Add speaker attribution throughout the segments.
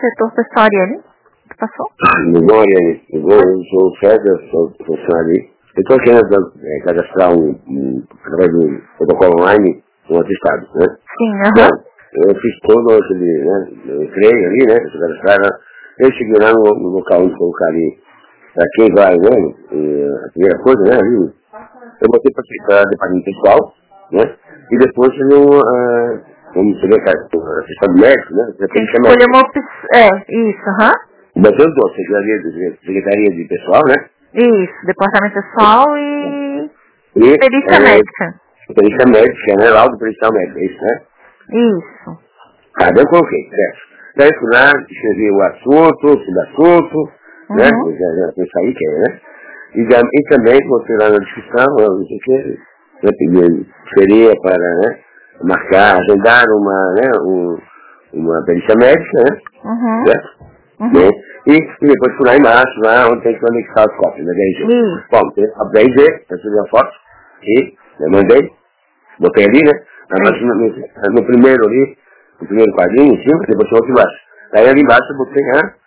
Speaker 1: setor pessoal, Ariane. Que passou?
Speaker 2: Bom, Ariane, eu sou o César, sou funcionário ali. Eu estou querendo cadastrar através do protocolo online, um atestado, né?
Speaker 1: Sim,
Speaker 2: Bom, eu fiz todo aquele, né? Eu entrei ali, né? Eu cadastrava. Eu cheguei lá no local onde colocar ali, para quem vai, né? A primeira coisa, né? Ali, eu botei para aceitar departamento pessoal, né? E depois vamos saber atestado médico, né?
Speaker 1: Tem que escolher uma opção. Isso,
Speaker 2: Botei os dois, Secretaria de Pessoal, né?
Speaker 1: Isso, departamento pessoal e
Speaker 2: E
Speaker 1: perícia médica.
Speaker 2: perícia médica, né? Laudo pericial médico, é isso, né?
Speaker 1: Isso.
Speaker 2: Daí eu coloquei, certo? Daí fui lá, escrevi o assunto, o subassunto, né? Já isso aí que é, né? E também botei lá na descrição, não sei o que, né? Seria para, né? Marcar, agendar uma perícia médica, né? Certo? Né? E depois fui lá embaixo, lá onde tem que anexar as cópias, né? Bom, a BRG, eu fiz a foto, e eu mandei, botei ali, né? No primeiro ali, no primeiro quadrinho, em cima, depois eu outro embaixo. Aí ali embaixo eu botei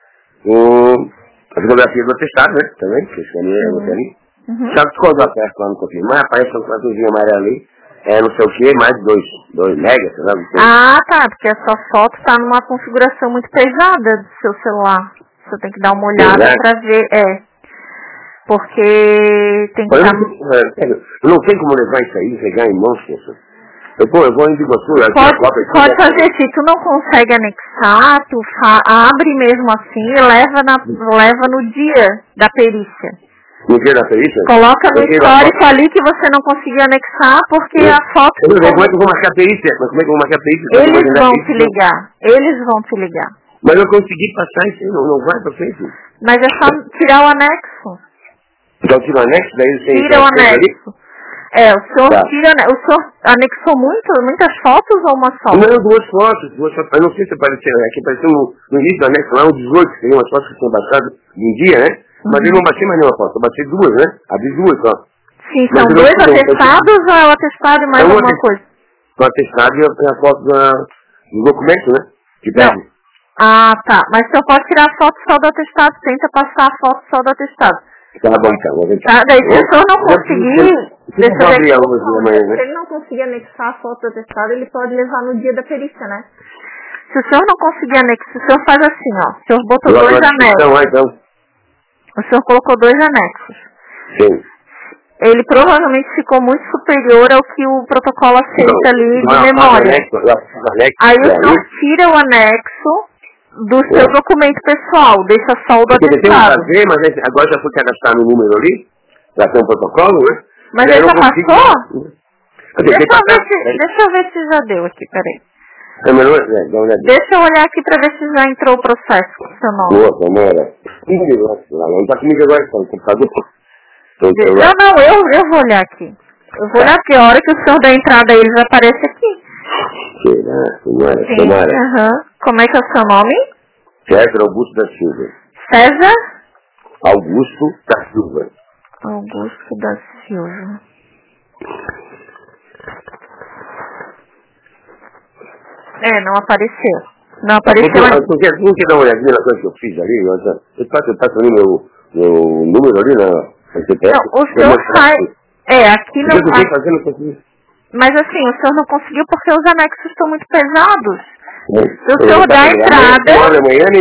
Speaker 2: a fotografia do atestado, né? Também, que esse caminho eu botei ali. Só que quando eu aperto lá no confirmar, aparece um quadrinho amarelo ali, não sei o que, mais 2 megas, sei lá.
Speaker 1: Ah, tá, porque a sua foto está numa configuração muito pesada do seu celular. Você tem que dar uma olhada para ver, porque tem que estar...
Speaker 2: Não tem como levar isso aí, pegar em mãos, pessoal. Eu vou em Biguaçu,
Speaker 1: pode fazer, se tu não consegue anexar, tu abre mesmo assim e leva no dia da perícia.
Speaker 2: No dia da perícia?
Speaker 1: Coloca no histórico ali que você não conseguiu anexar, porque a foto...
Speaker 2: Como é que eu vou marcar a perícia? Como é que eu vou marcar a perícia?
Speaker 1: Eles vão te ligar.
Speaker 2: Mas eu consegui passar isso, não vai pra frente.
Speaker 1: Mas é só tirar o anexo.
Speaker 2: Então tira o anexo, daí você...
Speaker 1: Tira o anexo. O senhor o senhor anexou muitas fotos ou uma só?
Speaker 2: Não, duas fotos. Eu não sei se apareceu, aqui apareceu no início do anexo lá, um 18, que tem umas fotos que são baixadas de um dia, né? Mas eu não baixei mais nenhuma foto, eu baixei 2, né? Abri 2 só.
Speaker 1: Sim, são 2 atestados ou é o atestado e mais alguma coisa?
Speaker 2: O atestado e a foto do documento, né? Que pede.
Speaker 1: Ah, tá. Mas você pode tirar a foto só do atestado, tenta passar a foto só do atestado.
Speaker 2: Tá bom, então.
Speaker 1: Tá, daí se o senhor não conseguir...
Speaker 2: Se
Speaker 1: ele não conseguir anexar a foto do atestado, ele pode levar no dia da perícia, né? Se o senhor não conseguir anexar, o senhor faz assim, ó. O senhor botou 2 anexos. O senhor colocou 2 anexos.
Speaker 2: Sim.
Speaker 1: Ele provavelmente ficou muito superior ao que o protocolo aceita ali de memória. Aí o senhor tira o anexo do seu documento pessoal, deixa só o do atestado.
Speaker 2: Tem que fazer, mas agora já foi cadastrar no número ali, já tem um protocolo, né?
Speaker 1: Mas ele já passou? Deixa eu ver se já deu aqui, peraí. Deixa eu olhar aqui pra ver se já entrou o processo com o seu nome.
Speaker 2: Nossa, Mara. Não tá comigo agora, tá no computador.
Speaker 1: Não, eu vou olhar aqui. Eu vou olhar aqui, a hora que o senhor dá entrada aí, ele já aparece aqui.
Speaker 2: Tomara.
Speaker 1: Como é que é o seu nome?
Speaker 2: César Augusto da Silva.
Speaker 1: César?
Speaker 2: Augusto da Silva.
Speaker 1: Augusto da Silva. Não apareceu. Não apareceu ainda.
Speaker 2: Não quer dar uma olhadinha na coisa que eu fiz ali? Eu passo ali meu número ali na CPF.
Speaker 1: Não, o senhor faz... aqui não... Mas assim, o senhor não conseguiu porque os anexos estão muito pesados. Se o senhor dá a entrada...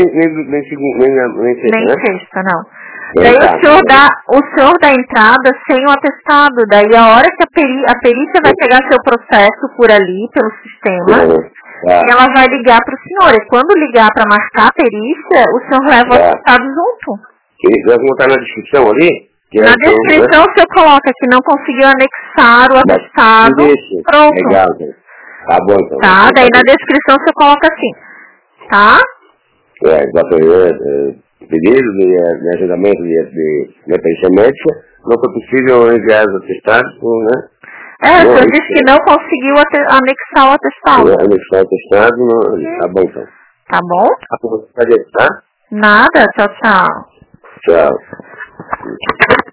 Speaker 1: Nem sexta, não. Daí o senhor dá a entrada sem o atestado. Daí a hora que a perícia vai pegar seu processo por ali, pelo sistema, e ela vai ligar para o senhor. E quando ligar para marcar a perícia, o senhor leva o atestado junto.
Speaker 2: Vai botar na descrição ali?
Speaker 1: Na descrição o senhor coloca que não conseguiu anexar o atestado. Pronto.
Speaker 2: Legal, tá bom então.
Speaker 1: Tá, daí na descrição você coloca assim. Tá?
Speaker 2: Pedido de agendamento de perícia médica, não foi possível enviar os atestados, né?
Speaker 1: O senhor disse que não conseguiu anexar o atestado.
Speaker 2: Anexar o atestado, tá bom então.
Speaker 1: Tá bom?
Speaker 2: Tá?
Speaker 1: Nada, tchau, tchau.
Speaker 2: Tchau.